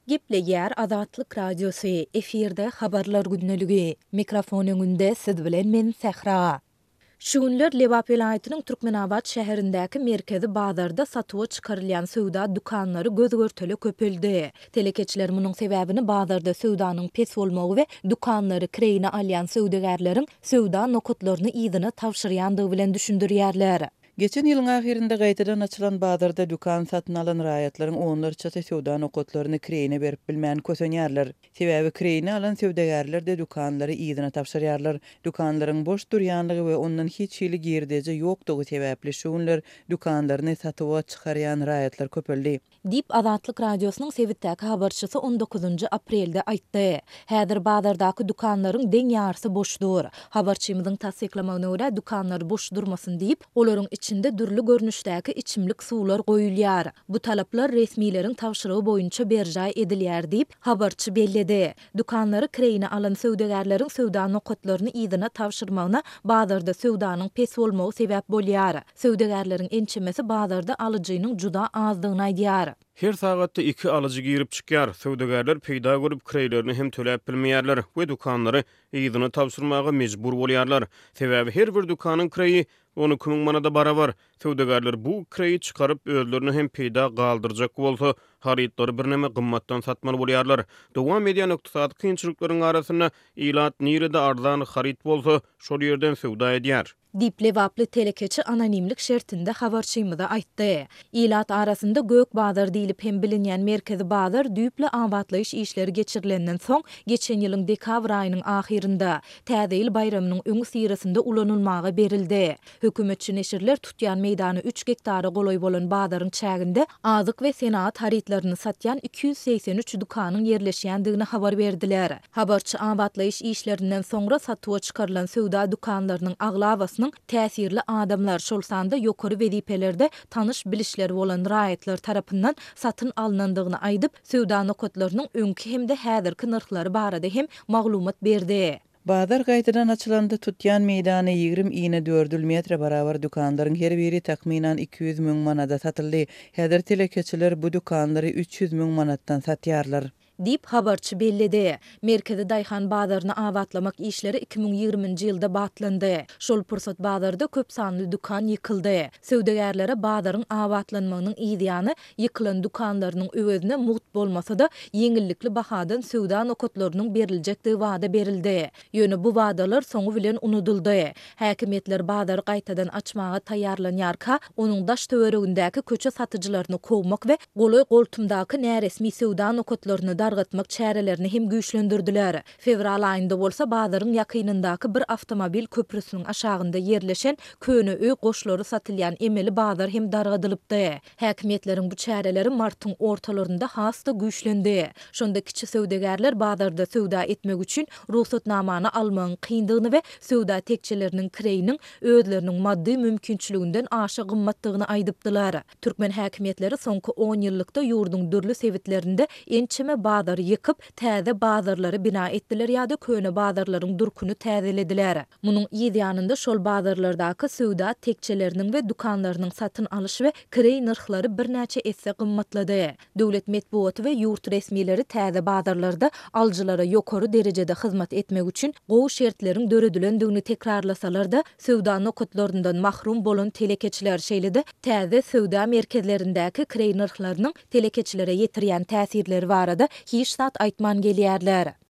Giple yer Azatlyk Radiosu efirde habarlar günneligi. Mikrofon öňünde siz bilen men Sehra. Şu günler Lewap vilayatynyň Türkmenabad şäherindäki merkezi bazarda satyga çykarylýan söwda dukanlary gözgörteli köpeldi. Telekeçiler munyň sebäbini bazarda söwdanyň pes bolmagy we dukanlary kireýine alýan söwdegärleriň söwda nokotlaryny ýygyna tawşyrýandygy bilen düşündirýärler. Geçen ýylyň ahirinde gaýtadan açylan bazarda dukan satyn alan raýatlaryň onlarça söwda nokotlaryny kireýine berip bilmän kösenýärler. Sebäbi kireýine alan söwdegärler de dukanlary ýygyna tapşyrýarlar. Dukanlaryň boş durýanlygy we ondan hiç ýyly girdeje ýokdugy sebäpli şuňlar dukanlaryny satyga çykarýan raýatlar köpeldi. Dip Azatlyk Radiosynyň Sewitdäki habarçysy 19 aprelde aýtdy. Häzir bazardaky dukanlaryň deň ýarysy boşdur. Habarçymyzyň tasdiklamagyna görä dukanlar boş durmasyn diýip, olaryň içinde dürli görnüşdäki içimlik suwlar goýulýar. Bu talaplar resmileriň tawşyrygy boýunça berjay edilýär diýip habarçy belledi. Dukanlary kireýine alan söwdegärleriň söwda nokotlaryny ýygyna tawşyrmagyna bazarda söwdanyň pes bolmagy sebäp bolýar. Söwdegärleriň ençemesi bazarda alyjynyň juda azdygyny aýdýar. Her sagatda 2 alıcı girip çykýar. Söwdegärler peýda görüp kireýlerini hem töläp bilmeýärler we dukanlary ýygyna tawşyrmaga mejbur bolýarlar. Sebäbi her bir dukanyň kireýi 12.000 manada barabar. Söwdegärler bu kireýi çykaryp özlerini hem peýda galdyrjak bolsa, harytlary birneme gymmatdan satmaly bolýarlar. Dowam edýän ykdysady kynçylyklaryň arasyna ilat nirede arzan haryt bolsa, şol ýerden söwda edýär. Diplewaply telekeçi anonimlik şertinde habarçymyza aýtdy. Ilat arasynda Gök Bazar diýilip hem bilinýän merkezi bazar düýple awatlaýyş işleri geçirilenden soň geçen ýylyň dekabr aýynyň ahirinde täze ýyl bayramynyň öňü sirasynda ulanylmagy berildi. Hökümetçi neşirler tutýan meýdany 3 hektara goloý bolan bazaryň çäginde azyk we senat harytlaryny satýan 283 dukanyň ýerleşýändigini habar berdiler. Habarçy awatlaýyş işlerinden soňra satyga çykarylan söwda dukanlarynyň aglawasyny täsirli adamlar şol sanda ýokary wezipelerde tanış bilişleri bolan raýatlar tarapyndan satyn alynandygyny aýdyp, söwda nokotlarynyň öňki hemde häzirki narhlary barada hem maglumat berdi. Bazar gaýtadan açylanda tutýan meýdany 20-4 metre barabar dukanlaryň her biri takminan 200.000 manada satyldy. Häzir telekeçiler bu dukanlary 300.000 manatdan satýarlar. Dip habarçy belledi. Merkezi Daýhan bazaryny awatlamak işleri 2020-nji ýylda batlandy. Şol pursat bazarda köp sanly dukan ýykyldy. Söwdegärlere bazaryň awatlanmagynyň ýygyny ýykylan dukanlarynyň öwezine muht bolmasa-da ýeňillikli bahadan söwda nokotlarynyň beriljekdigi wada berildi. Ýöne bu wadalar soňu bilen unuduldy. Häkimetler bazary gaýtadan açmaga taýýarlanýarka, onuň daş töweregindäki köçe satyjylaryny kowmak we goloý goltumdaky näresmi söwda nokotlaryny dargatmak çärelerini hem güýçlendirdiler. Fevral aýynda bolsa bazaryň ýakynyndaky bir awtomobil köprüsiniň aşagynda ýerleşen köne öý goşlary satylýan emeli bazar hem dargadylypdy. Häkimetleriň bu çäreleri martyň ortalarynda hasta güýçlendi. Şonda kiçi söwdegärler bazarda söwda etmek üçin ruhsatnamany almagyň kyndygyny we söwda tekçeleriniň kireýiniň özleriniň maddi mümkinçiliginden aşa gymmatdygyny aýdypdylar. Türkmen häkimetleri soňky 10 ýyllykda ýurdun dürli sewitlerinde ençeme bazar yıkıp täze bazarlary bina etdiler ýa-da köne bazarlaryň durkuny täzelediler. Munyň ýa-da şol bazarlardaky söwda tekçeleriniň we dukanlarynyň satyn alyş we kireý narhlary birnäçe esse gymmatlady. Döwlet medeniýeti we ýurt resmileri täze bazarlarda aljylara ýokary derejede hyzmat etmek üçin gowy şertleriň döredilendigini tekrarlasalar-da söwda nokotlaryndan mahrum bolan telekeçiler şeýlede täze söwda merkezlerindäki kireý narhlarynyň telekeçilere ýetirýän täsirleri barada hiç zat aýtman gelýärler.